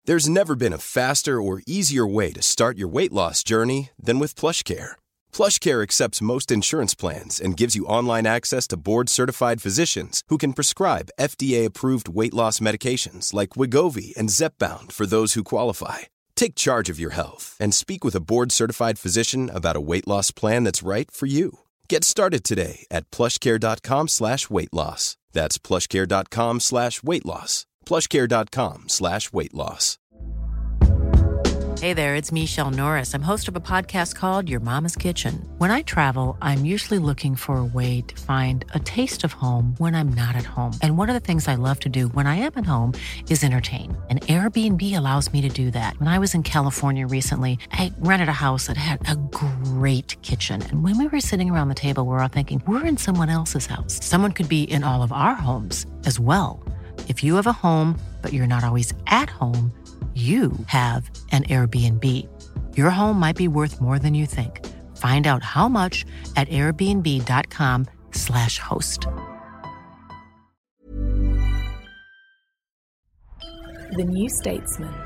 There's never been a faster or easier way to start your weight loss journey than with PlushCare. PlushCare accepts most insurance plans and gives you online access to board-certified physicians who can prescribe FDA-approved weight loss medications like Wegovy and Zepbound for those who qualify. Take charge of your health and speak with a board-certified physician about a weight loss plan that's right for you. Get started today at plushcare.com/weight loss. That's plushcare.com/weight loss. plushcare.com/weight loss. Hey there, it's Michelle Norris. I'm host of a podcast called Your Mama's Kitchen. When I travel, I'm usually looking for a way to find a taste of home when I'm not at home. And one of the things I love to do when I am at home is entertain. And Airbnb allows me to do that. When I was in California recently, I rented a house that had a great kitchen. And when we were sitting around the table, we're all thinking, we're in someone else's house. Someone could be in all of our homes as well. If you have a home, but you're not always at home, you have an Airbnb. Your home might be worth more than you think. Find out how much at airbnb.com/host. The New Statesman.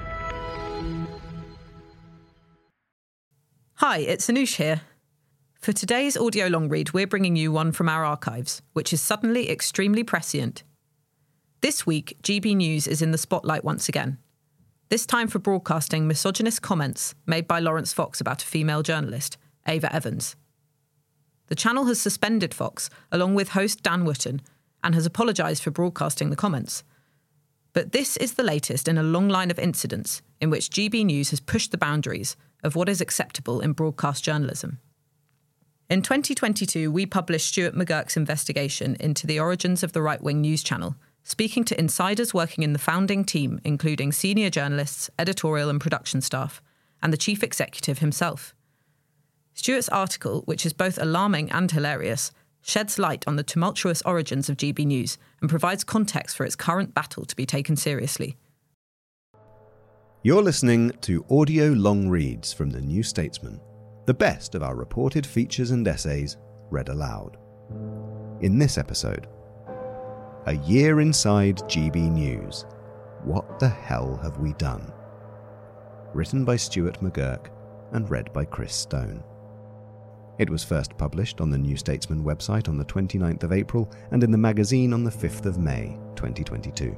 Hi, it's Anoush here. For today's audio long read, we're bringing you one from our archives, which is suddenly extremely prescient. This week, GB News is in the spotlight once again. This time for broadcasting misogynist comments made by Laurence Fox about a female journalist, Ava Evans. The channel has suspended Fox, along with host Dan Wootton, and has apologised for broadcasting the comments. But this is the latest in a long line of incidents in which GB News has pushed the boundaries of what is acceptable in broadcast journalism. In 2022, we published Stuart McGurk's investigation into the origins of the right-wing news channel, speaking to insiders working in the founding team, including senior journalists, editorial and production staff, and the chief executive himself. Stuart's article, which is both alarming and hilarious, sheds light on the tumultuous origins of GB News and provides context for its current battle to be taken seriously. You're listening to audio long reads from The New Statesman, the best of our reported features and essays read aloud. In this episode, a year inside GB News. What the hell have we done? Written by Stuart McGurk and read by Chris Stone. It was first published on the New Statesman website on the 29th of April and in the magazine on the 5th of May 2022.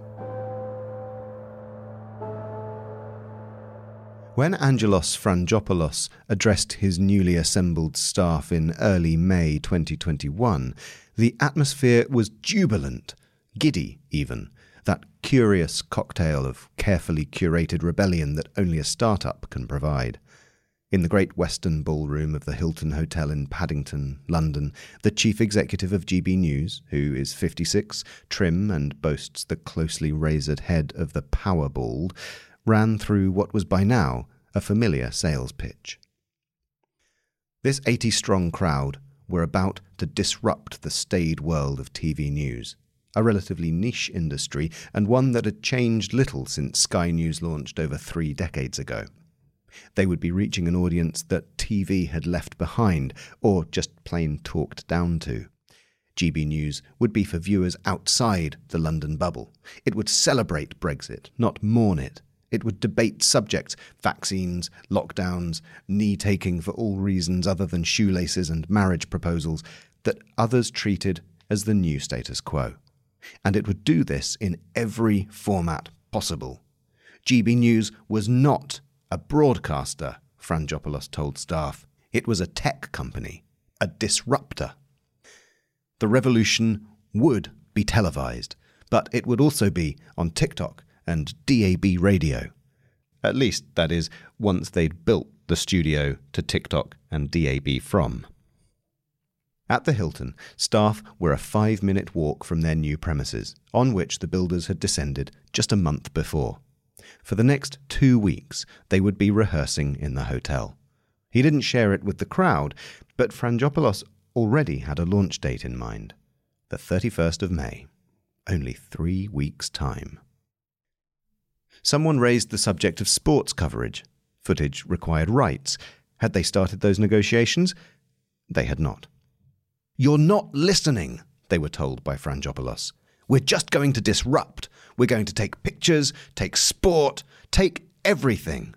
When Angelos Frangopoulos addressed his newly assembled staff in early May 2021, the atmosphere was jubilant. Giddy, even, that curious cocktail of carefully curated rebellion that only a start-up can provide. In the Great Western Ballroom of the Hilton Hotel in Paddington, London, the chief executive of GB News, who is 56, trim and boasts the closely razored head of the Powerball, ran through what was by now a familiar sales pitch. This 80-strong crowd were about to disrupt the staid world of TV news, a relatively niche industry and one that had changed little since Sky News launched over 3 decades ago. They would be reaching an audience that TV had left behind or just plain talked down to. GB News would be for viewers outside the London bubble. It would celebrate Brexit, not mourn it. It would debate subjects, vaccines, lockdowns, knee-taking for all reasons other than shoelaces and marriage proposals, that others treated as the new status quo. And it would do this in every format possible. GB News was not a broadcaster, Frangopoulos told staff. It was a tech company, a disruptor. The revolution would be televised, but it would also be on TikTok and DAB radio. At least, that is, once they'd built the studio to TikTok and DAB from. At the Hilton, staff were a 5-minute walk from their new premises, on which the builders had descended just a month before. For the next 2 weeks, they would be rehearsing in the hotel. He didn't share it with the crowd, but Frangopoulos already had a launch date in mind. The 31st of May. Only 3 weeks' time. Someone raised the subject of sports coverage. Footage required rights. Had they started those negotiations? They had not. "You're not listening," they were told by Frangopoulos. "We're just going to disrupt. We're going to take pictures, take sport, take everything.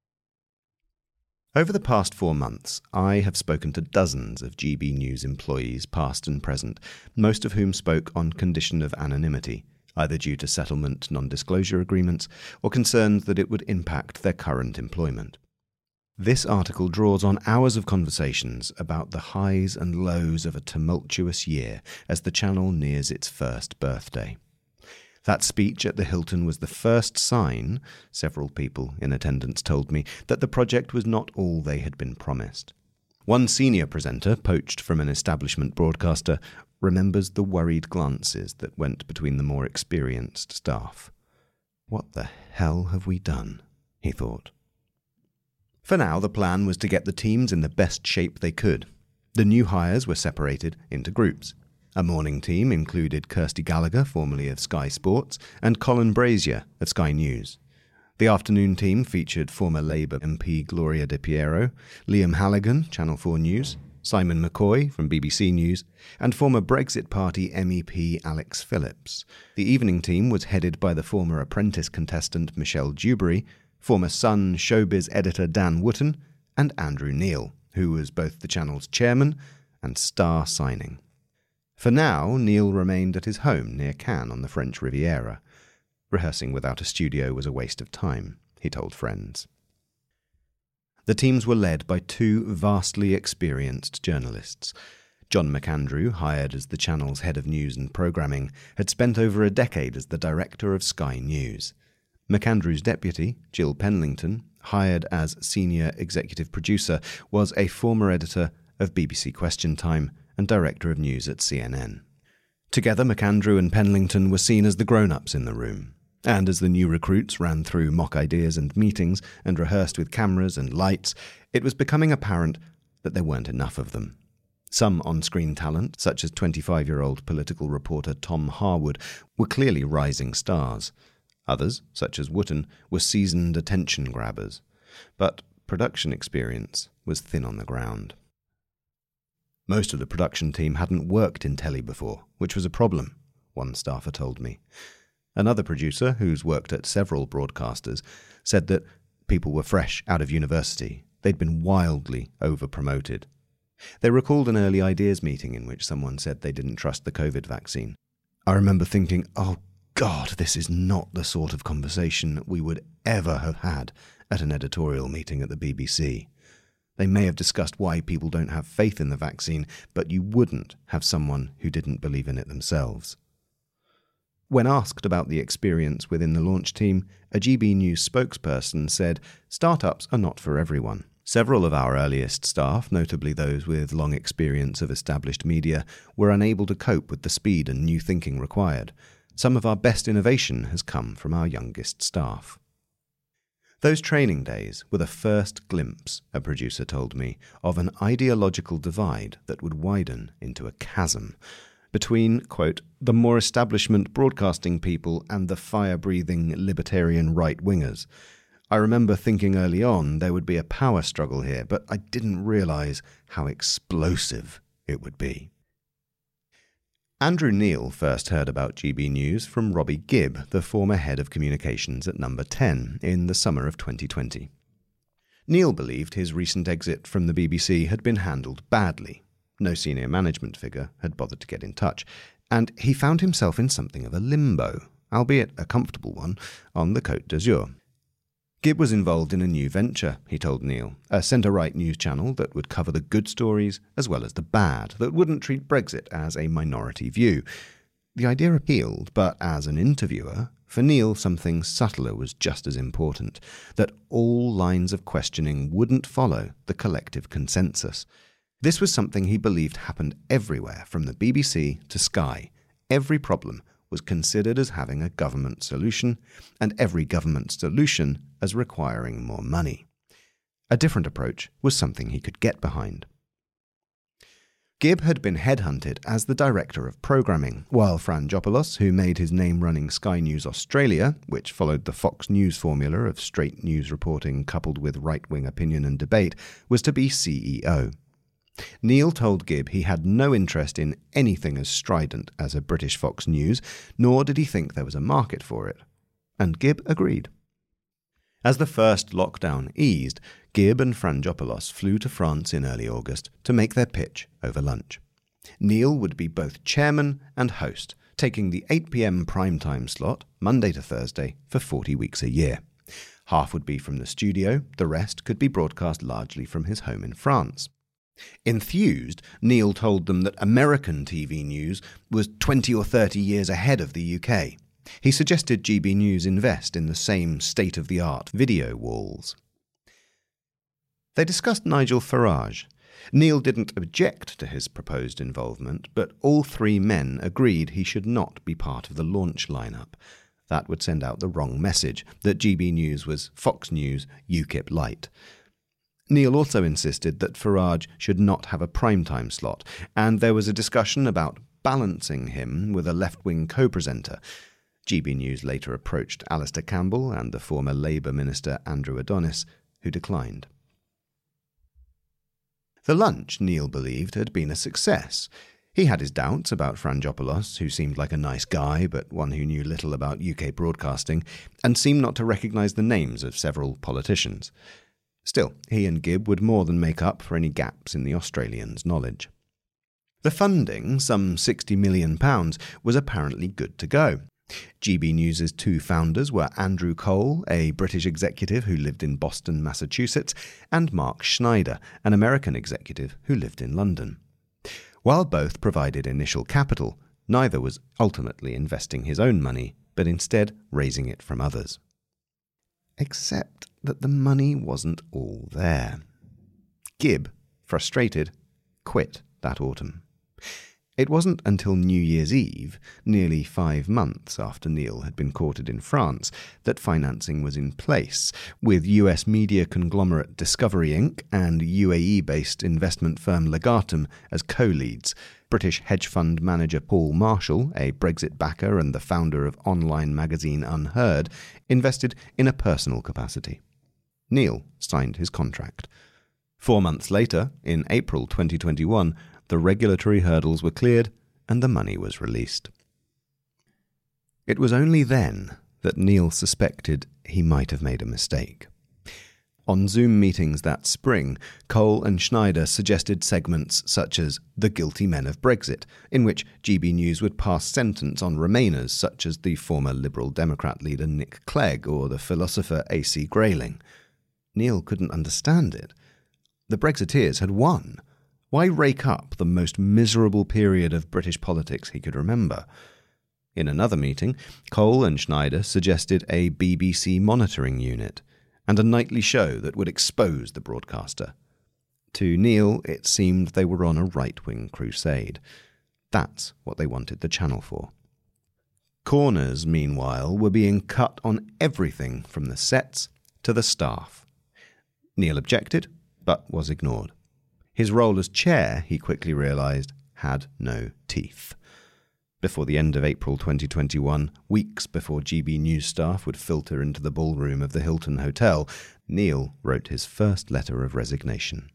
Over the past 4 months, I have spoken to dozens of GB News employees, past and present, most of whom spoke on condition of anonymity, either due to settlement non-disclosure agreements or concerns that it would impact their current employment. This article draws on hours of conversations about the highs and lows of a tumultuous year as the channel nears its first birthday. That speech at the Hilton was the first sign, several people in attendance told me, that the project was not all they had been promised. One senior presenter, poached from an establishment broadcaster, remembers the worried glances that went between the more experienced staff. What the hell have we done? He thought. For now, the plan was to get the teams in the best shape they could. The new hires were separated into groups. A morning team included Kirsty Gallagher, formerly of Sky Sports, and Colin Brazier of Sky News. The afternoon team featured former Labour MP Gloria Di Piero, Liam Halligan, Channel 4 News, Simon McCoy from BBC News, and former Brexit Party MEP Alex Phillips. The evening team was headed by the former Apprentice contestant Michelle Dewberry, former Sun showbiz editor Dan Wootton, and Andrew Neil, who was both the channel's chairman and star signing. For now, Neil remained at his home near Cannes on the French Riviera. Rehearsing without a studio was a waste of time, he told friends. The teams were led by 2 vastly experienced journalists. John McAndrew, hired as the channel's head of news and programming, had spent over a decade as the director of Sky News. McAndrew's deputy, Jill Penlington, hired as senior executive producer, was a former editor of BBC Question Time and director of news at CNN. Together, McAndrew and Penlington were seen as the grown-ups in the room, and as the new recruits ran through mock ideas and meetings and rehearsed with cameras and lights, it was becoming apparent that there weren't enough of them. Some on-screen talent, such as 25-year-old political reporter Tom Harwood, were clearly rising stars. Others, such as Wootton, were seasoned attention grabbers, but production experience was thin on the ground. Most of the production team hadn't worked in telly before, which was a problem, one staffer told me. Another producer, who's worked at several broadcasters, said that people were fresh out of university. They'd been wildly over-promoted. They recalled an early ideas meeting in which someone said they didn't trust the COVID vaccine. I remember thinking, oh God, this is not the sort of conversation we would ever have had at an editorial meeting at the BBC. They may have discussed why people don't have faith in the vaccine, but you wouldn't have someone who didn't believe in it themselves. When asked about the experience within the launch team, a GB News spokesperson said, "Startups are not for everyone. Several of our earliest staff, notably those with long experience of established media, were unable to cope with the speed and new thinking required. Some of our best innovation has come from our youngest staff." Those training days were the first glimpse, a producer told me, of an ideological divide that would widen into a chasm between, quote, the more establishment broadcasting people and the fire-breathing libertarian right-wingers. I remember thinking early on there would be a power struggle here, but I didn't realise how explosive it would be. Andrew Neil first heard about GB News from Robbie Gibb, the former head of communications at Number 10, in the summer of 2020. Neil believed his recent exit from the BBC had been handled badly. No senior management figure had bothered to get in touch, and he found himself in something of a limbo, albeit a comfortable one, on the Côte d'Azur. Gibb was involved in a new venture, he told Neil, a centre-right news channel that would cover the good stories as well as the bad, that wouldn't treat Brexit as a minority view. The idea appealed, but as an interviewer, for Neil something subtler was just as important, that all lines of questioning wouldn't follow the collective consensus. This was something he believed happened everywhere, from the BBC to Sky. Every problem was considered as having a government solution, and every government solution as requiring more money. A different approach was something he could get behind. Gibb had been headhunted as the director of programming, while Fran Jopoulos, who made his name running Sky News Australia, which followed the Fox News formula of straight news reporting coupled with right-wing opinion and debate, was to be CEO. Neil told Gibb he had no interest in anything as strident as a British Fox News, nor did he think there was a market for it. And Gibb agreed. As the first lockdown eased, Gibb and Frangopoulos flew to France in early August to make their pitch over lunch. Neil would be both chairman and host, taking the 8 p.m. primetime slot, Monday to Thursday, for 40 weeks a year. Half would be from the studio, the rest could be broadcast largely from his home in France. Enthused, Neil told them that American TV news was 20 or 30 years ahead of the UK. He suggested GB News invest in the same state-of-the-art video walls. They discussed Nigel Farage. Neil didn't object to his proposed involvement, but all three men agreed he should not be part of the launch lineup. That would send out the wrong message, that GB News was Fox News UKIP light. Neil also insisted that Farage should not have a primetime slot, and there was a discussion about balancing him with a left-wing co-presenter. GB News later approached Alistair Campbell and the former Labour Minister Andrew Adonis, who declined. The lunch, Neil believed, had been a success. He had his doubts about Frangopoulos, who seemed like a nice guy, but one who knew little about UK broadcasting, and seemed not to recognise the names of several politicians. Still, he and Gibb would more than make up for any gaps in the Australians' knowledge. The funding, some £60 million, was apparently good to go. GB News' two founders were Andrew Cole, a British executive who lived in Boston, Massachusetts, and Mark Schneider, an American executive who lived in London. While both provided initial capital, neither was ultimately investing his own money, but instead raising it from others. Except that the money wasn't all there. Gibb, frustrated, quit that autumn. It wasn't until New Year's Eve, nearly 5 months after Neil had been courted in France, that financing was in place, with US media conglomerate Discovery Inc. and UAE-based investment firm Legatum as co-leads. British hedge fund manager Paul Marshall, a Brexit backer and the founder of online magazine Unheard, invested in a personal capacity. Neil signed his contract. 4 months later, in April 2021, the regulatory hurdles were cleared and the money was released. It was only then that Neil suspected he might have made a mistake. On Zoom meetings that spring, Cole and Schneider suggested segments such as The Guilty Men of Brexit, in which GB News would pass sentence on Remainers such as the former Liberal Democrat leader Nick Clegg or the philosopher A.C. Grayling. Neil couldn't understand it. The Brexiteers had won. Why rake up the most miserable period of British politics he could remember? In another meeting, Cole and Schneider suggested a BBC monitoring unit and a nightly show that would expose the broadcaster. To Neil, it seemed they were on a right-wing crusade. That's what they wanted the channel for. Corners, meanwhile, were being cut on everything from the sets to the staff. Neil objected, but was ignored. His role as chair, he quickly realised, had no teeth. Before the end of April 2021, weeks before GB News staff would filter into the ballroom of the Hilton Hotel, Neil wrote his first letter of resignation.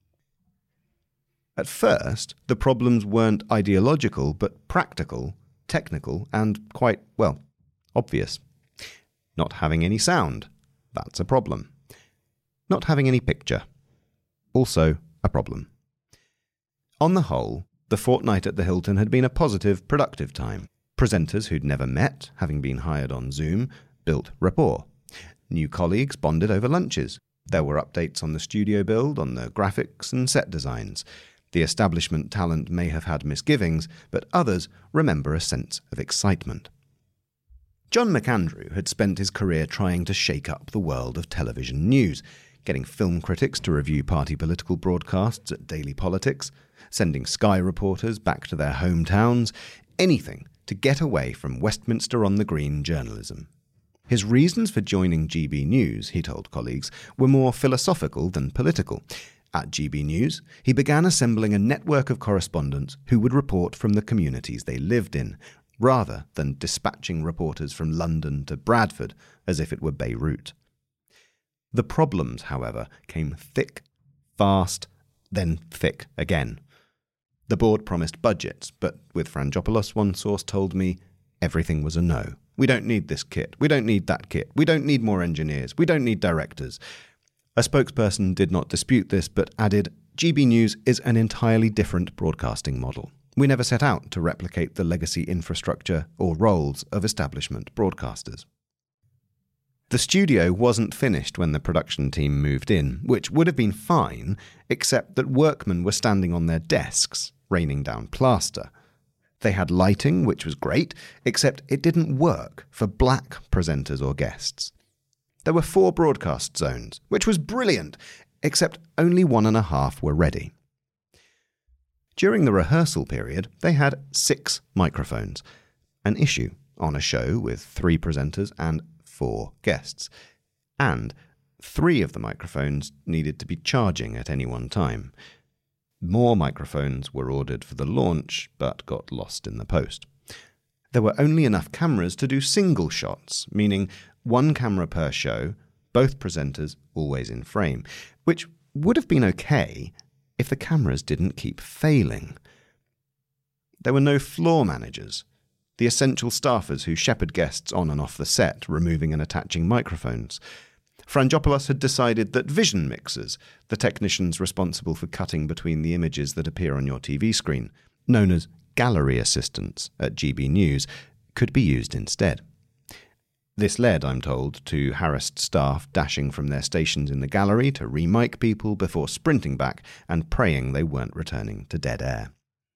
At first, the problems weren't ideological, but practical, technical, and quite, well, obvious. Not having any sound, that's a problem. Not having any picture, also a problem. On the whole, the fortnight at the Hilton had been a positive, productive time. Presenters who'd never met, having been hired on Zoom, built rapport. New colleagues bonded over lunches. There were updates on the studio build, on the graphics and set designs. The establishment talent may have had misgivings, but others remember a sense of excitement. John McAndrew had spent his career trying to shake up the world of television news, getting film critics to review party political broadcasts at Daily Politics, sending Sky reporters back to their hometowns, anything to get away from Westminster-on-the-Green journalism. His reasons for joining GB News, he told colleagues, were more philosophical than political. At GB News, he began assembling a network of correspondents who would report from the communities they lived in, rather than dispatching reporters from London to Bradford as if it were Beirut. The problems, however, came thick, fast, then thick again. The board promised budgets, but with Frangopoulos, one source told me, everything was a no, We don't need this kit. We don't need that kit. We don't need more engineers. We don't need directors. A spokesperson did not dispute this, but added, GB News is an entirely different broadcasting model. We never set out to replicate the legacy infrastructure or roles of establishment broadcasters. The studio wasn't finished when the production team moved in, which would have been fine, except that workmen were standing on their desks, raining down plaster. They had lighting, which was great, except it didn't work for black presenters or guests. There were 4 broadcast zones, which was brilliant, except only 1.5 were ready. During the rehearsal period, they had 6 microphones, an issue on a show with 3 presenters and 4 guests, and 3 of the microphones needed to be charging at any one time. More microphones were ordered for the launch, but got lost in the post. There were only enough cameras to do single shots, meaning 1 camera per show, both presenters always in frame, which would have been okay if the cameras didn't keep failing. There were no floor managers, the essential staffers who shepherd guests on and off the set, removing and attaching microphones. Frangopoulos had decided that vision mixers, the technicians responsible for cutting between the images that appear on your TV screen, known as gallery assistants at GB News, could be used instead. This led, I'm told, to harassed staff dashing from their stations in the gallery to re-mic people before sprinting back and praying they weren't returning to dead air.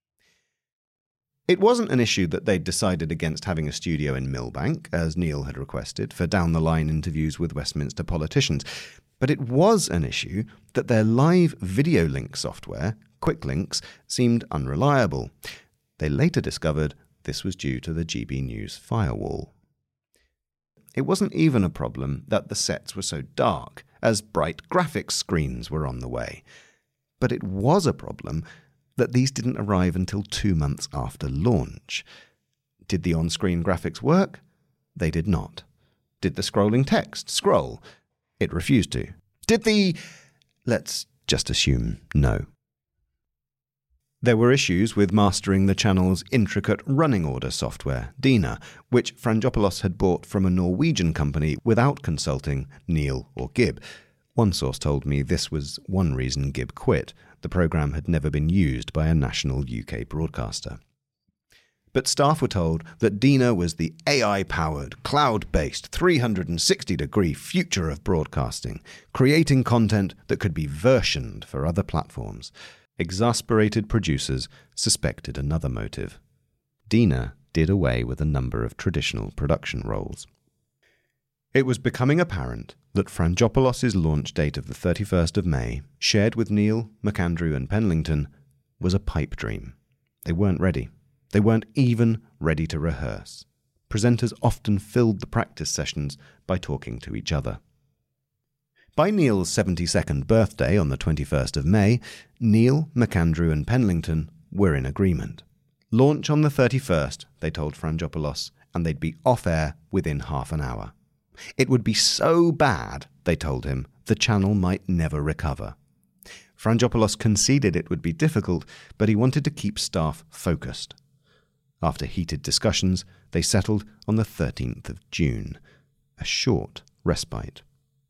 It wasn't an issue that they'd decided against having a studio in Millbank, as Neil had requested, for down-the-line interviews with Westminster politicians, but it was an issue that their live video link software, QuickLinks, seemed unreliable. They later discovered this was due to the GB News firewall. It wasn't even a problem that the sets were so dark, as bright graphics screens were on the way. But it was a problem that these didn't arrive until 2 months after launch. Did the on-screen graphics work? They did not. Did the scrolling text scroll? It refused to. Did the... Let's just assume no. There were issues with mastering the channel's intricate running order software, Dina, which Frangopoulos had bought from a Norwegian company without consulting Neil or Gibb. One source told me this was one reason Gibb quit. The programme had never been used by a national UK broadcaster. But staff were told that Dina was the AI-powered, cloud-based, 360-degree future of broadcasting, creating content that could be versioned for other platforms. Exasperated producers suspected another motive. Dina did away with a number of traditional production roles. It was becoming apparent that Frangopoulos' launch date of the 31st of May, shared with Neil, McAndrew and Penlington, was a pipe dream. They weren't ready. They weren't even ready to rehearse. Presenters often filled the practice sessions by talking to each other. By Neil's 72nd birthday on the 21st of May, Neil, McAndrew and Penlington were in agreement. Launch on the 31st, they told Frangopoulos, and they'd be off-air within half an hour. It would be so bad, they told him, the channel might never recover. Frangopoulos conceded it would be difficult, but he wanted to keep staff focused. After heated discussions, they settled on the 13th of June, a short respite.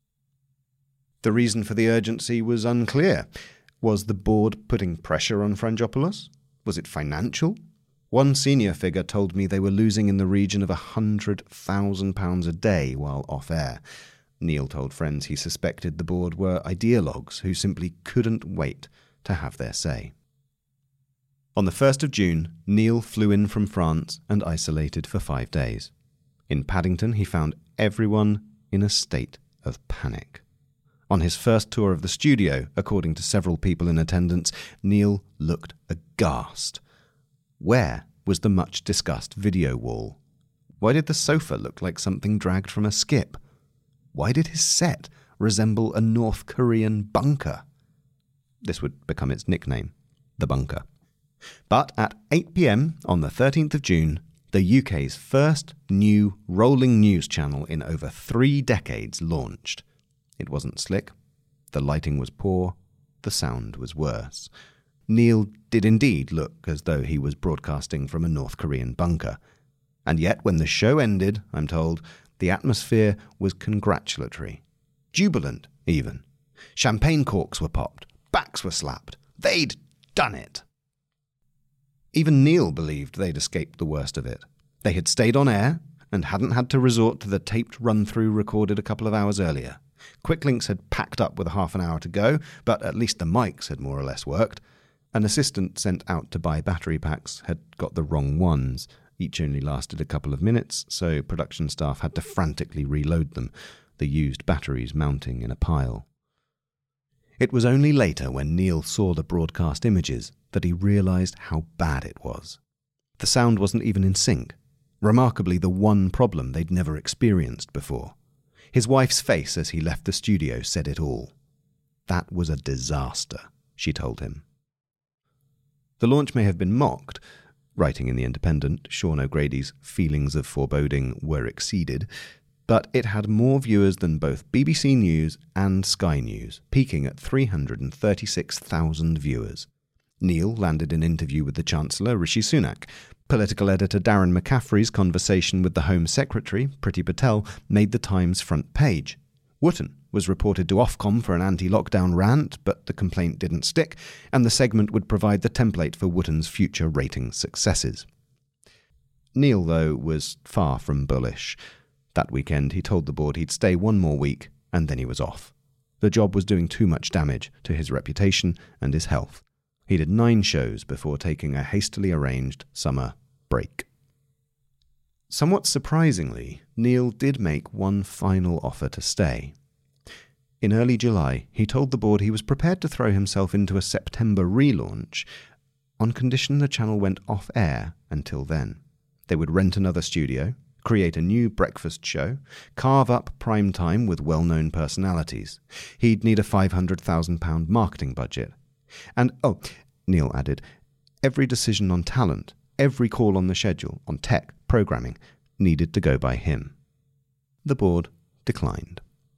The reason for the urgency was unclear. Was the board putting pressure on Frangopoulos? Was it financial? One senior figure told me they were losing in the region of £100,000 a day while off-air. Neil told friends he suspected the board were ideologues who simply couldn't wait to have their say. On the 1st of June, Neil flew in from France and isolated for 5 days. In Paddington, he found everyone in a state of panic. On his first tour of the studio, according to several people in attendance, Neil looked aghast. Where was the much-discussed video wall? Why did the sofa look like something dragged from a skip? Why did his set resemble a North Korean bunker? This would become its nickname, the bunker. But at 8 p.m. on the 13th of June, the UK's first new rolling news channel in over 3 decades launched. It wasn't slick, the lighting was poor, the sound was worse. Neil did indeed look as though he was broadcasting from a North Korean bunker. And yet, when the show ended, I'm told, the atmosphere was congratulatory. Jubilant, even. Champagne corks were popped. Backs were slapped. They'd done it. Even Neil believed they'd escaped the worst of it. They had stayed on air and hadn't had to resort to the taped run-through recorded a couple of hours earlier. Quicklinks had packed up with half an hour to go, but at least the mics had more or less worked. An assistant sent out to buy battery packs had got the wrong ones. Each only lasted a couple of minutes, so production staff had to frantically reload them, the used batteries mounting in a pile. It was only later, when Neil saw the broadcast images, that he realised how bad it was. The sound wasn't even in sync. Remarkably, the one problem they'd never experienced before. His wife's face as he left the studio said it all. That was a disaster, she told him. The launch may have been mocked. Writing in The Independent, Sean O'Grady's feelings of foreboding were exceeded, but it had more viewers than both BBC News and Sky News, peaking at 336,000 viewers. Neil landed an interview with the Chancellor, Rishi Sunak. Political editor Darren McCaffrey's conversation with the Home Secretary, Priti Patel, made the Times front page. Wotton was reported to Ofcom for an anti-lockdown rant, but the complaint didn't stick, and the segment would provide the template for Wotton's future ratings successes. Neil, though, was far from bullish. That weekend he told the board he'd stay one more week, and then he was off. The job was doing too much damage to his reputation and his health. He did 9 shows before taking a hastily arranged summer break. Somewhat surprisingly, Neil did make one final offer to stay. In early July, he told the board he was prepared to throw himself into a September relaunch on condition the channel went off-air until then. They would rent another studio, create a new breakfast show, carve up prime time with well-known personalities. He'd need a £500,000 marketing budget. And, Neil added, every decision on talent, every call on the schedule, on tech, programming, needed to go by him. The board declined.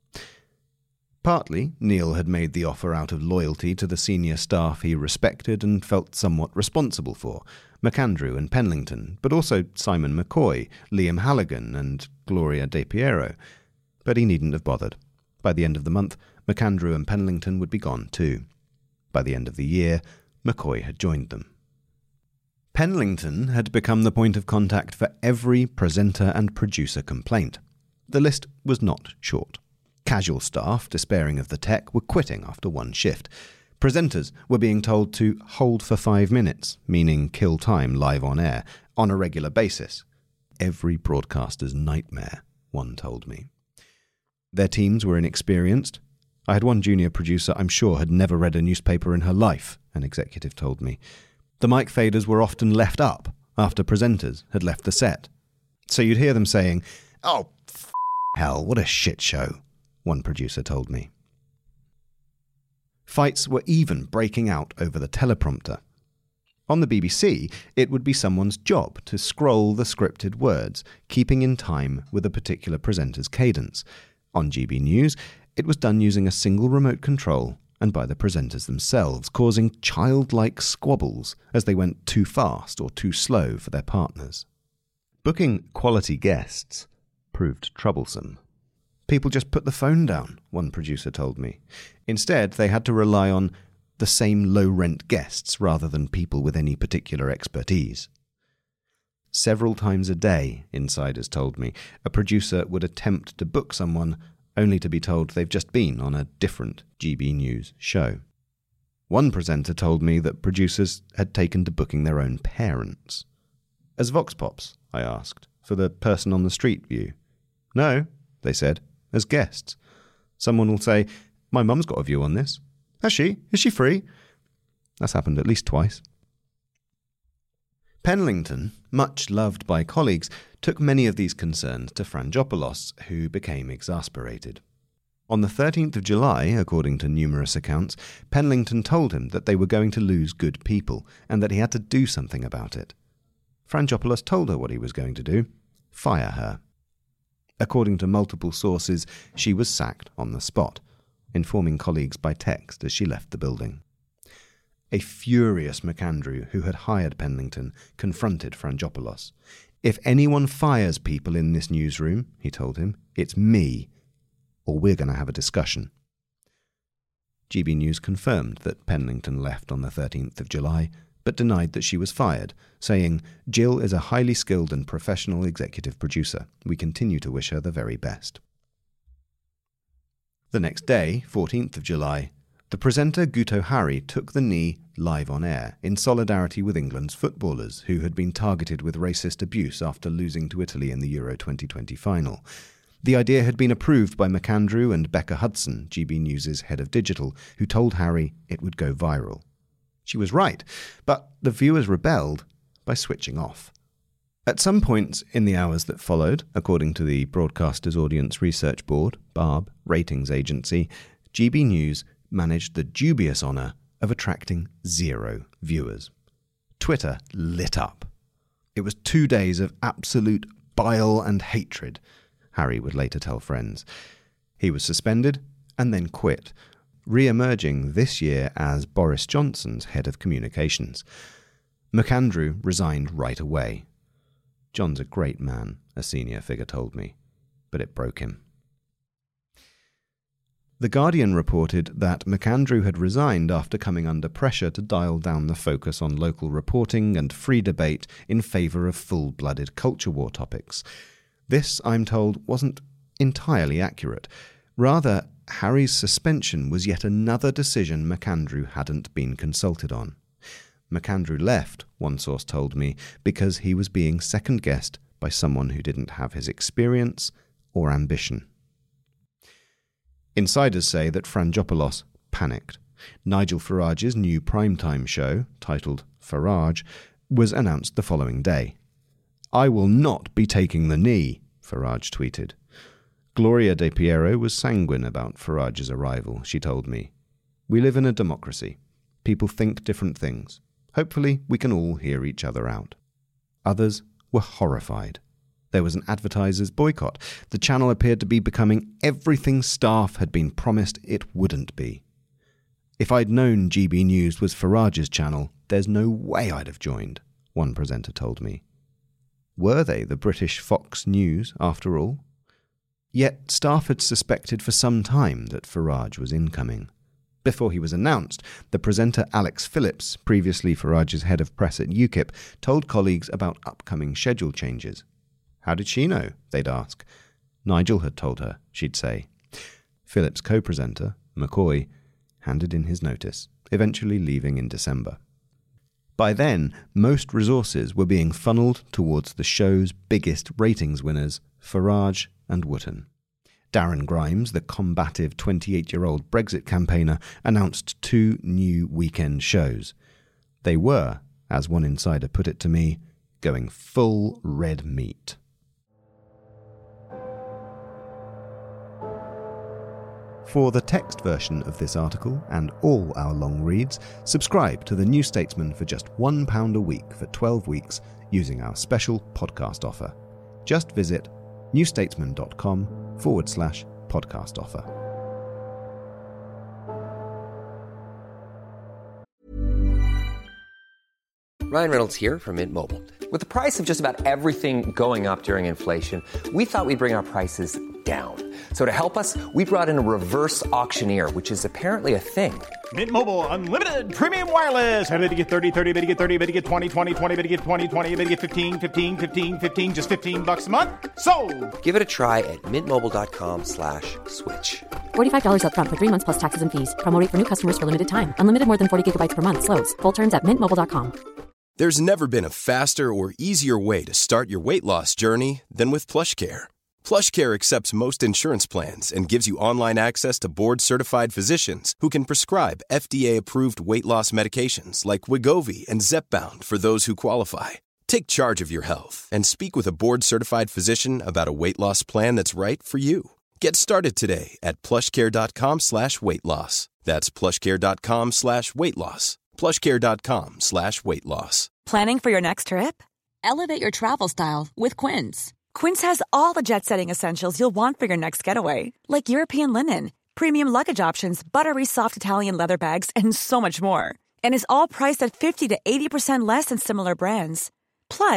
Partly, Neil had made the offer out of loyalty to the senior staff he respected and felt somewhat responsible for, McAndrew and Penlington, but also Simon McCoy, Liam Halligan and Gloria De Piero. But he needn't have bothered. By the end of the month, McAndrew and Penlington would be gone too. By the end of the year, McCoy had joined them. Penlington had become the point of contact for every presenter and producer complaint. The list was not short. Casual staff, despairing of the tech, were quitting after one shift. Presenters were being told to hold for 5 minutes, meaning kill time live on air, on a regular basis. Every broadcaster's nightmare, one told me. Their teams were inexperienced. I had one junior producer I'm sure had never read a newspaper in her life, an executive told me. The mic faders were often left up after presenters had left the set. So you'd hear them saying, "Oh, hell, what a shit show," one producer told me. Fights were even breaking out over the teleprompter. On the BBC, it would be someone's job to scroll the scripted words, keeping in time with a particular presenter's cadence. On GB News, it was done using a single remote control and by the presenters themselves, causing childlike squabbles as they went too fast or too slow for their partners. Booking quality guests proved troublesome. People just put the phone down, one producer told me. Instead, they had to rely on the same low-rent guests rather than people with any particular expertise. Several times a day, insiders told me, a producer would attempt to book someone only to be told they've just been on a different GB News show. One presenter told me that producers had taken to booking their own parents. As Vox Pops, I asked, for the person on the street view. No, they said, as guests. Someone will say, "My mum's got a view on this." "Has she? Is she free?" That's happened at least twice. Penlington, much loved by colleagues, took many of these concerns to Frangopoulos, who became exasperated. On the 13th of July, according to numerous accounts, Penlington told him that they were going to lose good people and that he had to do something about it. Frangopoulos told her what he was going to do: fire her. According to multiple sources, she was sacked on the spot, informing colleagues by text as she left the building. A furious McAndrew, who had hired Penlington, confronted Frangopoulos. If anyone fires people in this newsroom, he told him, it's me, or we're going to have a discussion. GB News confirmed that Penlington left on the 13th of July, but denied that she was fired, saying, Jill is a highly skilled and professional executive producer. We continue to wish her the very best. The next day, 14th of July, the presenter Guto Hari took the knee live on air in solidarity with England's footballers who had been targeted with racist abuse after losing to Italy in the Euro 2020 final. The idea had been approved by McAndrew and Becca Hudson, GB News' head of digital, who told Hari it would go viral. She was right, but the viewers rebelled by switching off. At some points in the hours that followed, according to the Broadcasters Audience Research Board, BARB, ratings agency, GB News managed the dubious honour of attracting 0 viewers. Twitter lit up. It was 2 days of absolute bile and hatred, Hari would later tell friends. He was suspended and then quit, re-emerging this year as Boris Johnson's head of communications. McAndrew resigned right away. John's a great man, a senior figure told me, but it broke him. The Guardian reported that McAndrew had resigned after coming under pressure to dial down the focus on local reporting and free debate in favour of full-blooded culture war topics. This, I'm told, wasn't entirely accurate. Rather, Hari's suspension was yet another decision McAndrew hadn't been consulted on. McAndrew left, one source told me, because he was being second-guessed by someone who didn't have his experience or ambition. Insiders say that Frangopoulos panicked. Nigel Farage's new primetime show, titled Farage, was announced the following day. I will not be taking the knee, Farage tweeted. Gloria De Piero was sanguine about Farage's arrival, she told me. We live in a democracy. People think different things. Hopefully we can all hear each other out. Others were horrified. There was an advertisers' boycott. The channel appeared to be becoming everything staff had been promised it wouldn't be. If I'd known GB News was Farage's channel, there's no way I'd have joined, one presenter told me. Were they the British Fox News, after all? Yet staff had suspected for some time that Farage was incoming. Before he was announced, the presenter Alex Phillips, previously Farage's head of press at UKIP, told colleagues about upcoming schedule changes. How did she know? They'd ask. Nigel had told her, she'd say. Phillips' co-presenter, McCoy, handed in his notice, eventually leaving in December. By then, most resources were being funneled towards the show's biggest ratings winners, Farage and Wootton. Darren Grimes, the combative 28-year-old Brexit campaigner, announced 2 new weekend shows. They were, as one insider put it to me, going full red meat. For the text version of this article and all our long reads, subscribe to The New Statesman for just £1 a week for 12 weeks using our special podcast offer. Just visit newstatesman.com/podcast offer. Ryan Reynolds here from Mint Mobile. With the price of just about everything going up during inflation, we thought we'd bring our prices down. So to help us, we brought in a reverse auctioneer, which is apparently a thing. Mint Mobile Unlimited Premium Wireless. How to get 30, 30, bit to get 30, bit to get 20, 20, 20, bit to get 20, 20, bit to get 15, 15, 15, 15, just $15 a month? Sold! Give it a try at mintmobile.com/switch. $45 up front for 3 months plus taxes and fees. Promo rate for new customers for limited time. Unlimited more than 40 gigabytes per month. Slows full terms at mintmobile.com. There's never been a faster or easier way to start your weight loss journey than with PlushCare. PlushCare accepts most insurance plans and gives you online access to board-certified physicians who can prescribe FDA-approved weight loss medications like Wegovy and Zepbound for those who qualify. Take charge of your health and speak with a board-certified physician about a weight loss plan that's right for you. Get started today at plushcare.com/weight-loss. That's plushcare.com/weight-loss. plushcare.com/weight-loss. Planning for your next trip? Elevate your travel style with Quince. Quince has all the jet-setting essentials you'll want for your next getaway, like European linen, premium luggage options, buttery soft Italian leather bags, and so much more. And is all priced at 50 to 80% less than similar brands. Plus,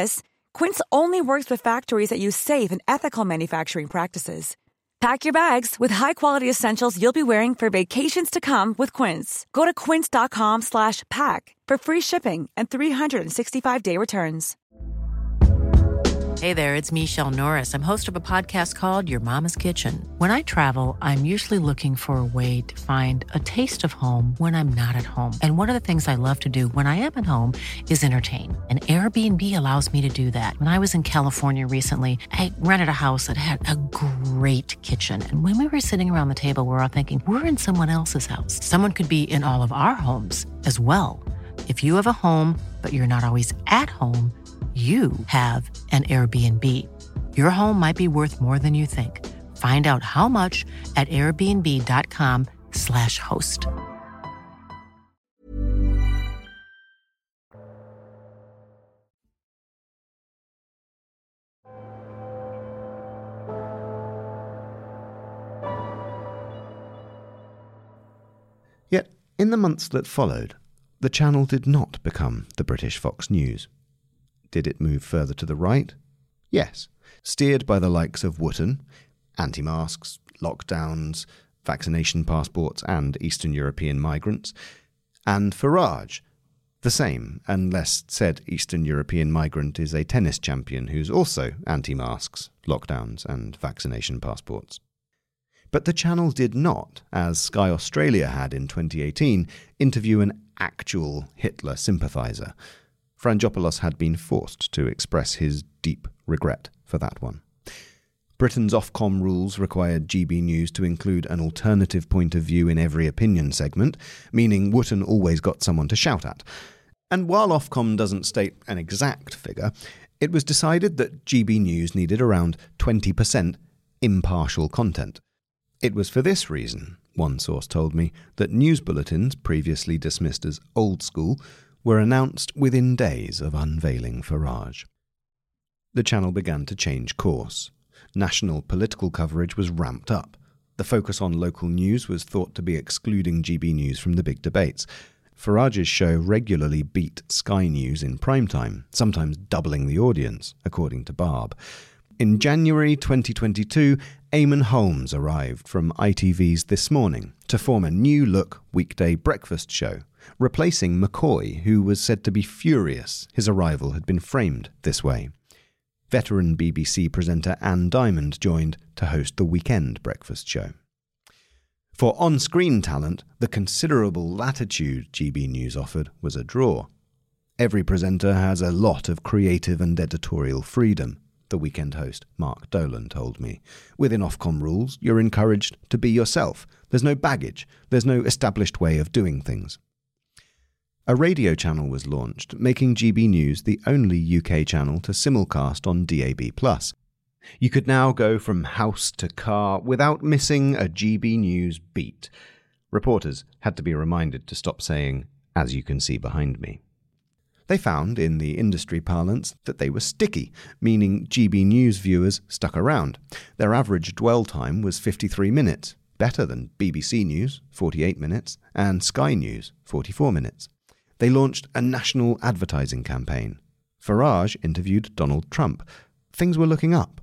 Quince only works with factories that use safe and ethical manufacturing practices. Pack your bags with high-quality essentials you'll be wearing for vacations to come with Quince. Go to quince.com/pack for free shipping and 365-day returns. Hey there, it's Michelle Norris. I'm host of a podcast called Your Mama's Kitchen. When I travel, I'm usually looking for a way to find a taste of home when I'm not at home. And one of the things I love to do when I am at home is entertain. And Airbnb allows me to do that. When I was in California recently, I rented a house that had a great kitchen. And when we were sitting around the table, we were all thinking, we're in someone else's house. Someone could be in all of our homes as well. If you have a home, but you're not always at home, you have an Airbnb. Your home might be worth more than you think. Find out how much at airbnb.com/host. Yet, in the months that followed, the channel did not become the British Fox News. Did it move further to the right? Yes, steered by the likes of Wootton, anti-masks, lockdowns, vaccination passports and Eastern European migrants, and Farage, the same, unless said Eastern European migrant is a tennis champion who's also anti-masks, lockdowns and vaccination passports. But the channel did not, as Sky Australia had in 2018, interview an actual Hitler sympathiser. Frangopoulos had been forced to express his deep regret for that one. Britain's Ofcom rules required GB News to include an alternative point of view in every opinion segment, meaning Wootton always got someone to shout at. And while Ofcom doesn't state an exact figure, it was decided that GB News needed around 20% impartial content. It was for this reason, one source told me, that news bulletins, previously dismissed as old school, were announced within days of unveiling Farage. The channel began to change course. National political coverage was ramped up. The focus on local news was thought to be excluding GB News from the big debates. Farage's show regularly beat Sky News in primetime, sometimes doubling the audience, according to Barb. In January 2022, Eamon Holmes arrived from ITV's This Morning to form a new-look weekday breakfast show, replacing McCoy, who was said to be furious his arrival had been framed this way. Veteran BBC presenter Anne Diamond joined to host the weekend breakfast show. For on-screen talent, the considerable latitude GB News offered was a draw. Every presenter has a lot of creative and editorial freedom, the weekend host Mark Dolan told me. Within Ofcom rules, you're encouraged to be yourself. There's no baggage. There's no established way of doing things. A radio channel was launched, making GB News the only UK channel to simulcast on DAB+. You could now go from house to car without missing a GB News beat. Reporters had to be reminded to stop saying, "as you can see behind me." They found, in the industry parlance, that they were sticky, meaning GB News viewers stuck around. Their average dwell time was 53 minutes, better than BBC News, 48 minutes, and Sky News, 44 minutes. They launched a national advertising campaign. Farage interviewed Donald Trump. Things were looking up.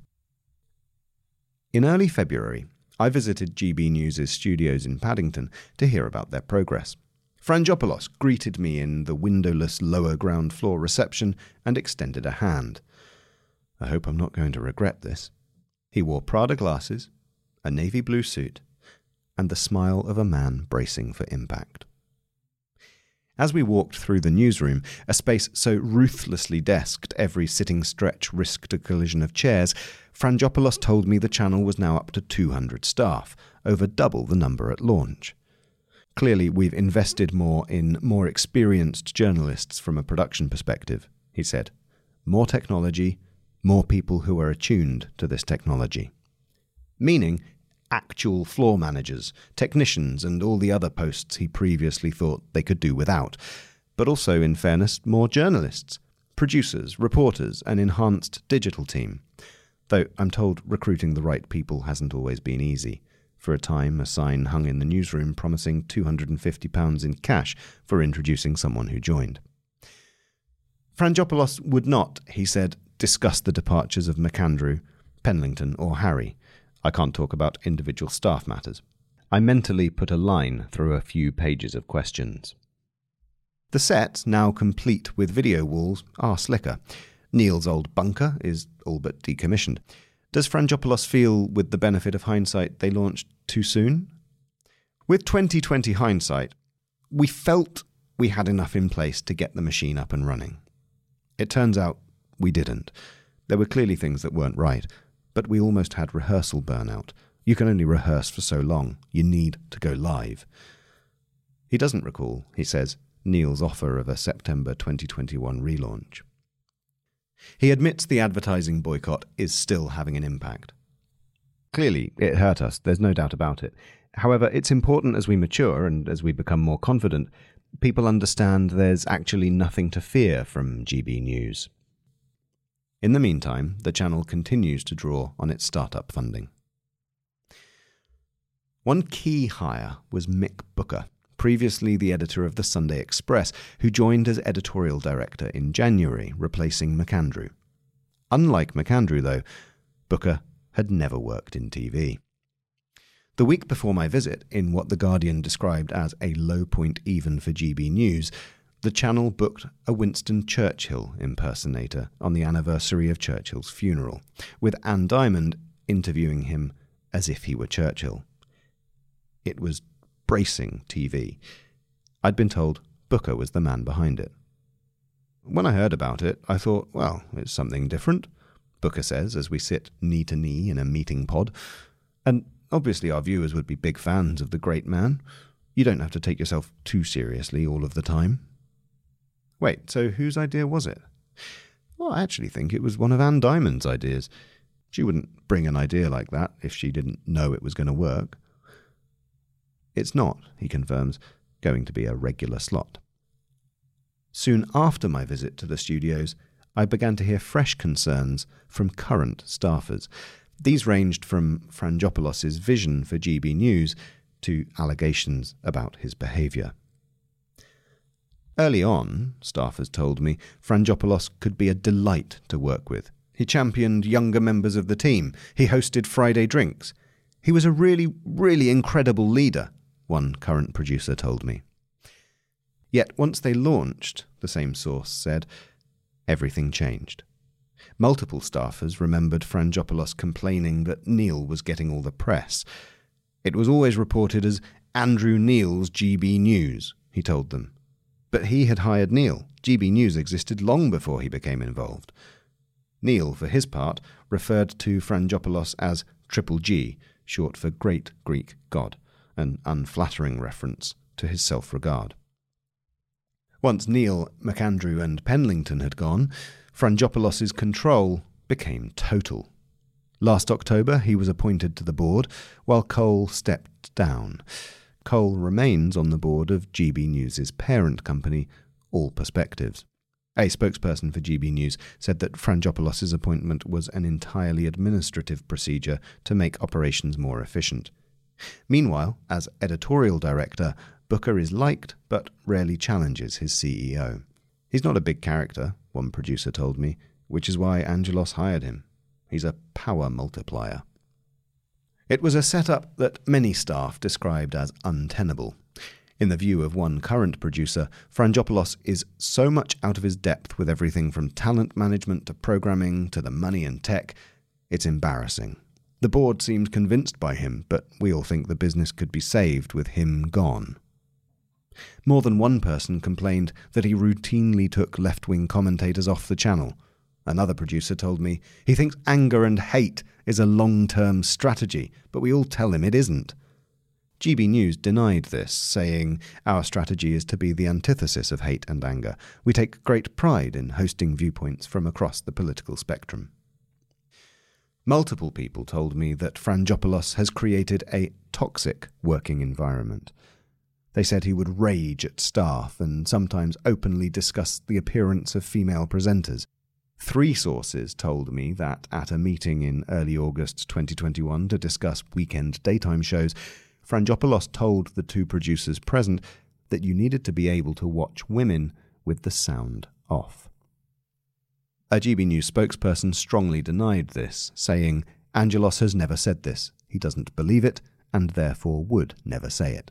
In early February, I visited GB News' studios in Paddington to hear about their progress. Frangopoulos greeted me in the windowless lower ground floor reception and extended a hand. I hope I'm not going to regret this. He wore Prada glasses, a navy blue suit, and the smile of a man bracing for impact. As we walked through the newsroom, a space so ruthlessly desked every sitting stretch risked a collision of chairs, Frangopoulos told me the channel was now up to 200 staff, over double the number at launch. Clearly, we've invested more in more experienced journalists from a production perspective, he said. More technology, more people who are attuned to this technology. Meaning actual floor managers, technicians and all the other posts he previously thought they could do without. But also, in fairness, more journalists, producers, reporters, an enhanced digital team. Though I'm told recruiting the right people hasn't always been easy. For a time, a sign hung in the newsroom promising £250 in cash for introducing someone who joined. Frangopoulos would not, he said, discuss the departures of McAndrew, Penlington or Harry. I can't talk about individual staff matters. I mentally put a line through a few pages of questions. The sets, now complete with video walls, are slicker. Neil's old bunker is all but decommissioned. Does Frangopoulos feel, with the benefit of hindsight, they launched too soon? With 2020 hindsight, we felt we had enough in place to get the machine up and running. It turns out we didn't. There were clearly things that weren't right, but we almost had rehearsal burnout. You can only rehearse for so long. You need to go live. He doesn't recall, he says, Neil's offer of a September 2021 relaunch. He admits the advertising boycott is still having an impact. Clearly, it hurt us, there's no doubt about it. However, it's important as we mature and as we become more confident, people understand there's actually nothing to fear from GB News. In the meantime, the channel continues to draw on its startup funding. One key hire was Mick Booker, previously the editor of the Sunday Express, who joined as editorial director in January, replacing McAndrew. Unlike McAndrew, though, Booker had never worked in TV. The week before my visit, in what The Guardian described as a low point even for GB News, the channel booked a Winston Churchill impersonator on the anniversary of Churchill's funeral, with Anne Diamond interviewing him as if he were Churchill. It was bracing TV. I'd been told Booker was the man behind it. When I heard about it, I thought, well, it's something different, Booker says as we sit knee to knee in a meeting pod. And obviously our viewers would be big fans of the great man. You don't have to take yourself too seriously all of the time. Wait, so whose idea was it? Well, I actually think it was one of Anne Diamond's ideas. She wouldn't bring an idea like that if she didn't know it was going to work. It's not, he confirms, going to be a regular slot. Soon after my visit to the studios, I began to hear fresh concerns from current staffers. These ranged from Frangopoulos' vision for GB News to allegations about his behaviour. Early on, staffers told me, Frangopoulos could be a delight to work with. He championed younger members of the team. He hosted Friday drinks. He was a really, really incredible leader, one current producer told me. Yet once they launched, the same source said, everything changed. Multiple staffers remembered Frangopoulos complaining that Neil was getting all the press. It was always reported as Andrew Neil's GB News, he told them. But he had hired Neil. GB News existed long before he became involved. Neil, for his part, referred to Frangopoulos as Triple G, short for Great Greek God, an unflattering reference to his self-regard. Once Neil, McAndrew and Penlington had gone, Frangopoulos' control became total. Last October he was appointed to the board, while Cole stepped down. Cole remains on the board of GB News' parent company, All Perspectives. A spokesperson for GB News said that Frangopoulos' appointment was an entirely administrative procedure to make operations more efficient. Meanwhile, as editorial director, Booker is liked but rarely challenges his CEO. He's not a big character, one producer told me, which is why Angelos hired him. He's a power multiplier. It was a setup that many staff described as untenable. In the view of one current producer, Frangopoulos is so much out of his depth with everything from talent management to programming to the money and tech, it's embarrassing. The board seemed convinced by him, but we all think the business could be saved with him gone. More than one person complained that he routinely took left-wing commentators off the channel. Another producer told me he thinks anger and hate is a long-term strategy, but we all tell him it isn't. GB News denied this, saying, "Our strategy is to be the antithesis of hate and anger. We take great pride in hosting viewpoints from across the political spectrum." Multiple people told me that Frangopoulos has created a toxic working environment. They said he would rage at staff and sometimes openly discuss the appearance of female presenters. 3 sources told me that at a meeting in early August 2021 to discuss weekend daytime shows, Frangopoulos told the 2 producers present that you needed to be able to watch women with the sound off. A GB News spokesperson strongly denied this, saying, "Angelos has never said this. He doesn't believe it, and therefore would never say it."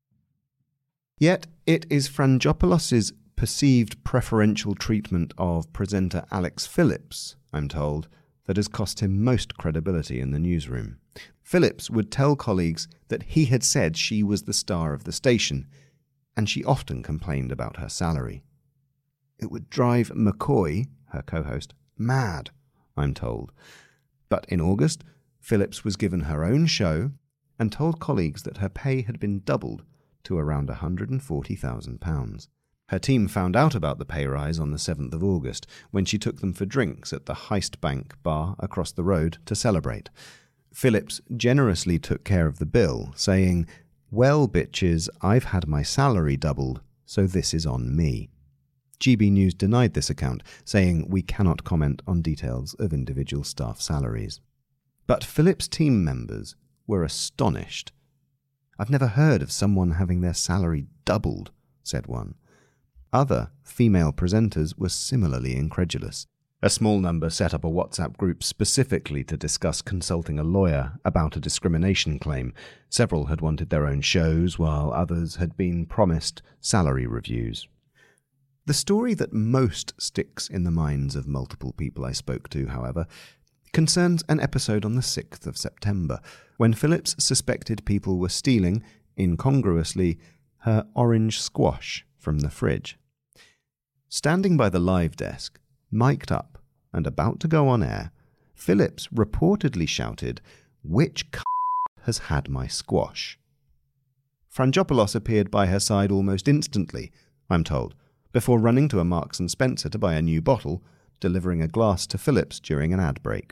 Yet it is Frangopoulos' perceived preferential treatment of presenter Alex Phillips, I'm told, that has cost him most credibility in the newsroom. Phillips would tell colleagues that he had said she was the star of the station, and she often complained about her salary. It would drive McCoy, her co-host, mad, I'm told. But in August, Phillips was given her own show and told colleagues that her pay had been doubled to around £140,000. Her team found out about the pay rise on the 7th of August, when she took them for drinks at the Heist Bank bar across the road to celebrate. Phillips generously took care of the bill, saying, "Well, bitches, I've had my salary doubled, so this is on me." GB News denied this account, saying we cannot comment on details of individual staff salaries. But Phillips' team members were astonished. "I've never heard of someone having their salary doubled," said one. Other female presenters were similarly incredulous. A small number set up a WhatsApp group specifically to discuss consulting a lawyer about a discrimination claim. Several had wanted their own shows, while others had been promised salary reviews. The story that most sticks in the minds of multiple people I spoke to, however, concerns an episode on the 6th of September, when Phillips suspected people were stealing, incongruously, her orange squash from the fridge. Standing by the live desk, mic'd up and about to go on air, Phillips reportedly shouted, "Which has had my squash?" Frangopoulos appeared by her side almost instantly, I'm told, before running to a Marks & Spencer to buy a new bottle, delivering a glass to Phillips during an ad break.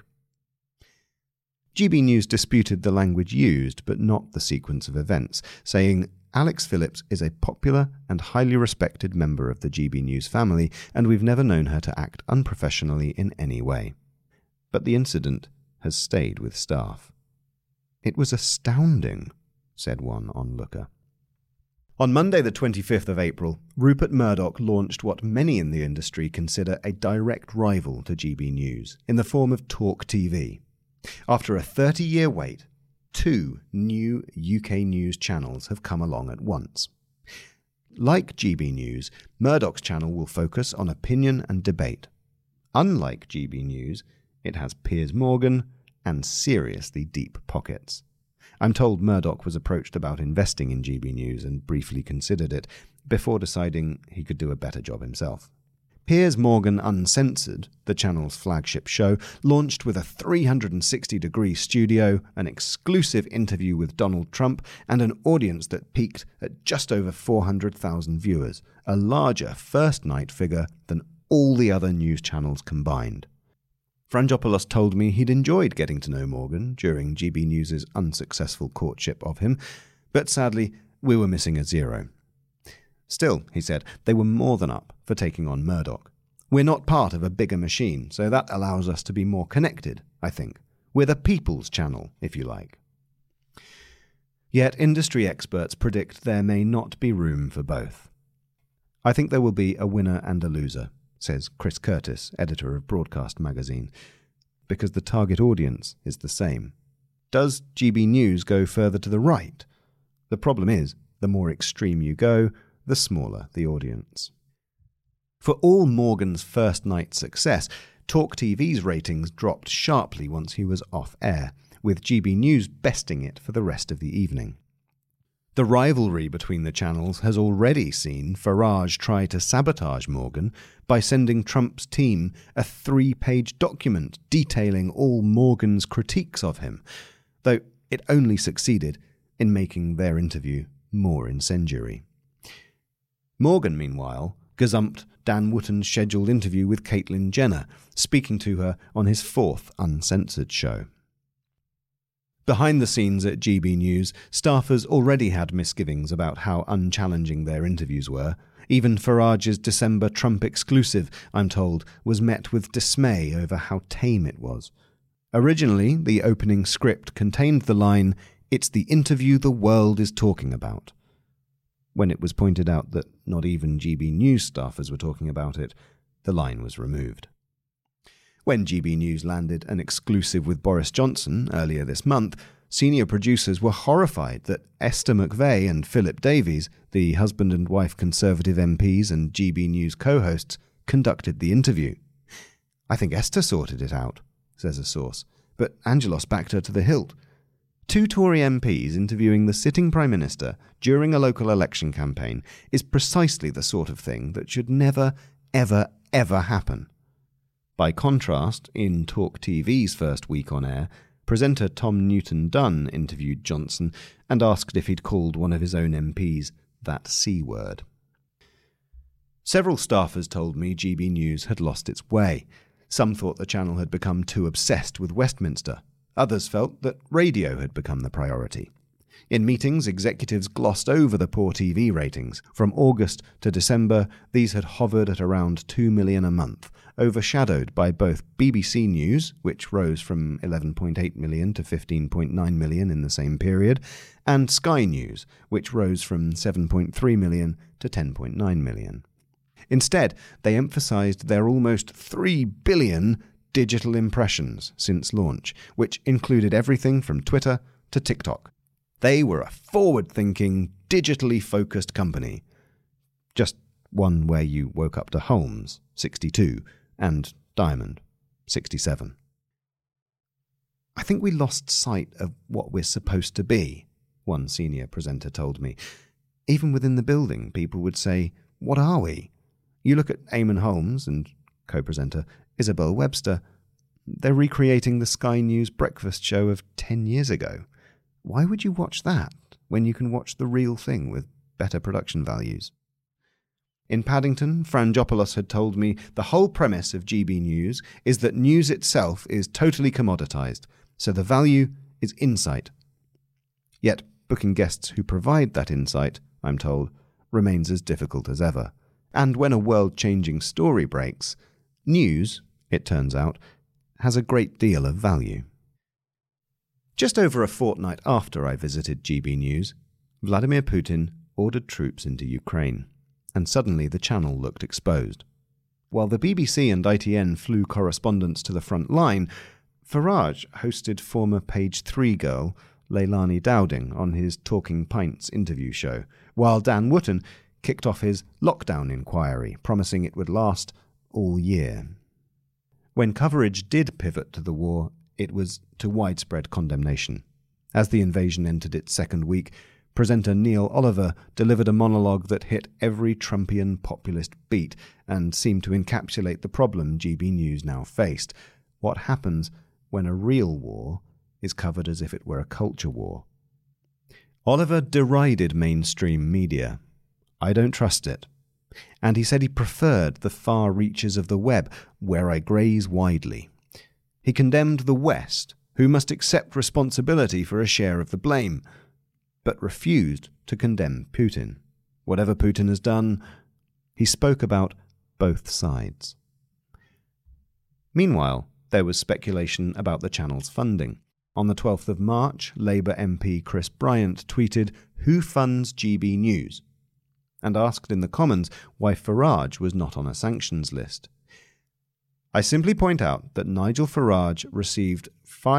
GB News disputed the language used, but not the sequence of events, saying, "Alex Phillips is a popular and highly respected member of the GB News family, and we've never known her to act unprofessionally in any way." But the incident has stayed with staff. "It was astounding," said one onlooker. On Monday the 25th of April, Rupert Murdoch launched what many in the industry consider a direct rival to GB News, in the form of Talk TV. After a 30-year wait, 2 new UK news channels have come along at once. Like GB News, Murdoch's channel will focus on opinion and debate. Unlike GB News, it has Piers Morgan and seriously deep pockets. I'm told Murdoch was approached about investing in GB News and briefly considered it, before deciding he could do a better job himself. Piers Morgan Uncensored, the channel's flagship show, launched with a 360-degree studio, an exclusive interview with Donald Trump, and an audience that peaked at just over 400,000 viewers, a larger first-night figure than all the other news channels combined. Frangopoulos told me he'd enjoyed getting to know Morgan during GB News' unsuccessful courtship of him, but sadly, we were missing a zero. Still, he said, they were more than up for taking on Murdoch. We're not part of a bigger machine, so that allows us to be more connected, I think. We're the people's channel, if you like. Yet industry experts predict there may not be room for both. "I think there will be a winner and a loser," says Chris Curtis, editor of Broadcast magazine, because the target audience is the same. Does GB News go further to the right? The problem is, the more extreme you go, the smaller the audience. For all Morgan's first night success, Talk TV's ratings dropped sharply once he was off air, with GB News besting it for the rest of the evening. The rivalry between the channels has already seen Farage try to sabotage Morgan by sending Trump's team a 3-page document detailing all Morgan's critiques of him, though it only succeeded in making their interview more incendiary. Morgan, meanwhile, gazumped Dan Wootton's scheduled interview with Caitlyn Jenner, speaking to her on his 4th uncensored show. Behind the scenes at GB News, staffers already had misgivings about how unchallenging their interviews were. Even Farage's December Trump exclusive, I'm told, was met with dismay over how tame it was. Originally, the opening script contained the line, "It's the interview the world is talking about." When it was pointed out that not even GB News staffers were talking about it, the line was removed. When GB News landed an exclusive with Boris Johnson earlier this month, senior producers were horrified that Esther McVeigh and Philip Davies, the husband and wife Conservative MPs and GB News co-hosts, conducted the interview. "I think Esther sorted it out," says a source, but Angelos backed her to the hilt. 2 Tory MPs interviewing the sitting Prime Minister during a local election campaign is precisely the sort of thing that should never, ever, ever happen. By contrast, in Talk TV's first week on air, presenter Tom Newton-Dunn interviewed Johnson and asked if he'd called one of his own MPs that C word. Several staffers told me GB News had lost its way. Some thought the channel had become too obsessed with Westminster. Others felt that radio had become the priority. In meetings, executives glossed over the poor TV ratings. From August to December, these had hovered at around 2 million a month, overshadowed by both BBC News, which rose from 11.8 million to 15.9 million in the same period, and Sky News, which rose from 7.3 million to 10.9 million. Instead, they emphasised their almost 3 billion digital impressions since launch, which included everything from Twitter to TikTok. They were a forward-thinking, digitally focused company. Just one where you woke up to Holmes, 62, and Diamond, 67. "I think we lost sight of what we're supposed to be," one senior presenter told me. Even within the building, people would say, "What are we?" You look at Eamon Holmes and co-presenter Isabel Webster, they're recreating the Sky News breakfast show of 10 years ago. Why would you watch that when you can watch the real thing with better production values? In Paddington, Frangopoulos had told me the whole premise of GB News is that news itself is totally commoditised, so the value is insight. Yet booking guests who provide that insight, I'm told, remains as difficult as ever. And when a world-changing story breaks, news, it turns out, has a great deal of value. Just over a fortnight after I visited GB News, Vladimir Putin ordered troops into Ukraine, and suddenly the channel looked exposed. While the BBC and ITN flew correspondents to the front line, Farage hosted former Page 3 girl Leilani Dowding on his Talking Pints interview show, while Dan Wootton kicked off his lockdown inquiry, promising it would last all year. When coverage did pivot to the war, it was to widespread condemnation. As the invasion entered its second week, presenter Neil Oliver delivered a monologue that hit every Trumpian populist beat and seemed to encapsulate the problem GB News now faced. What happens when a real war is covered as if it were a culture war? Oliver derided mainstream media. "I don't trust it." And he said he preferred the far reaches of the web, where I graze widely. He condemned the West, who must accept responsibility for a share of the blame, but refused to condemn Putin. Whatever Putin has done, he spoke about both sides. Meanwhile, there was speculation about the channel's funding. On the 12th of March, Labour MP Chris Bryant tweeted, "Who funds GB News?" and asked in the Commons why Farage was not on a sanctions list. I simply point out that Nigel Farage received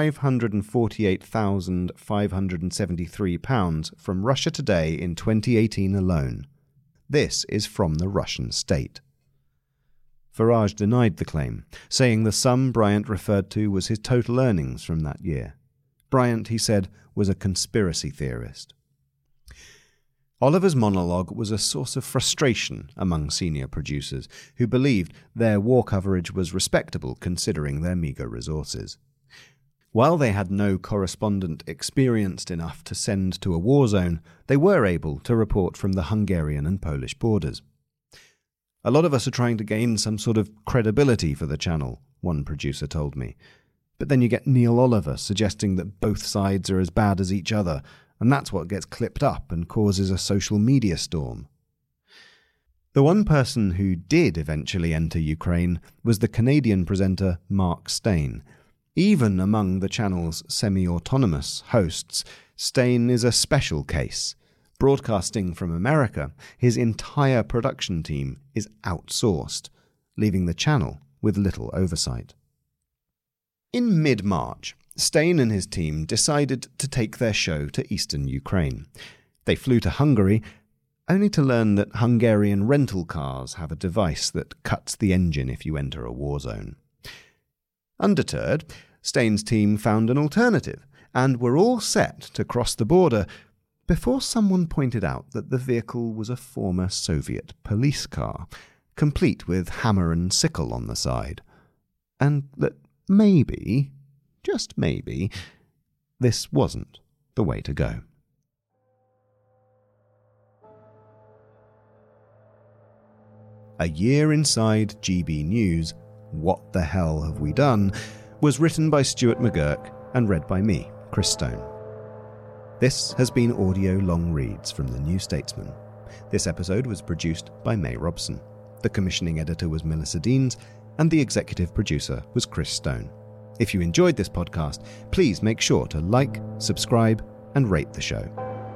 £548,573 from Russia Today in 2018 alone. This is from the Russian state. Farage denied the claim, saying the sum Bryant referred to was his total earnings from that year. Bryant, he said, was a conspiracy theorist. Oliver's monologue was a source of frustration among senior producers who believed their war coverage was respectable considering their meagre resources. While they had no correspondent experienced enough to send to a war zone, they were able to report from the Hungarian and Polish borders. "A lot of us are trying to gain some sort of credibility for the channel," one producer told me. But then you get Neil Oliver suggesting that both sides are as bad as each other, and that's what gets clipped up and causes a social media storm. The one person who did eventually enter Ukraine was the Canadian presenter Mark Steyn. Even among the channel's semi-autonomous hosts, Steyn is a special case. Broadcasting from America, his entire production team is outsourced, leaving the channel with little oversight. In mid-March, Steyn and his team decided to take their show to eastern Ukraine. They flew to Hungary, only to learn that Hungarian rental cars have a device that cuts the engine if you enter a war zone. Undeterred, Steyn's team found an alternative and were all set to cross the border before someone pointed out that the vehicle was a former Soviet police car, complete with hammer and sickle on the side, and that maybe, just maybe, this wasn't the way to go. A Year Inside GB News, What the Hell Have We Done, was written by Stuart McGurk and read by me, Chris Stone. This has been Audio Long Reads from The New Statesman. This episode was produced by May Robson. The commissioning editor was Melissa Deans, and the executive producer was Chris Stone. If you enjoyed this podcast, please make sure to like, subscribe, and rate the show.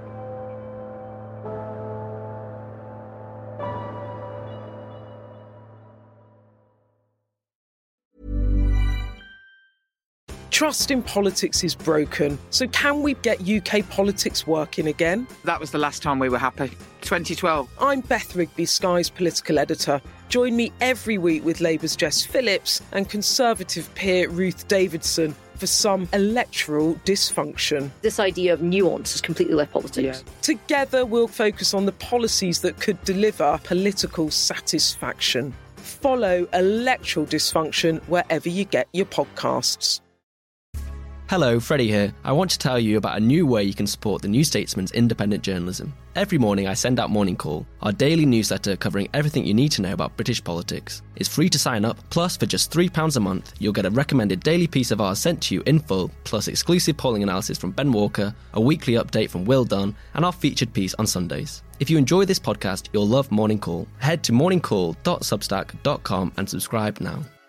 Trust in politics is broken, so can we get UK politics working again? That was the last time we were happy. 2012. I'm Beth Rigby, Sky's political editor. Join me every week with Labour's Jess Phillips and Conservative peer Ruth Davidson for some electoral dysfunction. This idea of nuance is completely left politics. Yeah. Together we'll focus on the policies that could deliver political satisfaction. Follow Electoral Dysfunction wherever you get your podcasts. Hello, Freddie here. I want to tell you about a new way you can support The New Statesman's independent journalism. Every morning I send out Morning Call, our daily newsletter covering everything you need to know about British politics. It's free to sign up, plus for just £3 a month, you'll get a recommended daily piece of ours sent to you in full, plus exclusive polling analysis from Ben Walker, a weekly update from Will Dunn, and our featured piece on Sundays. If you enjoy this podcast, you'll love Morning Call. Head to morningcall.substack.com and subscribe now.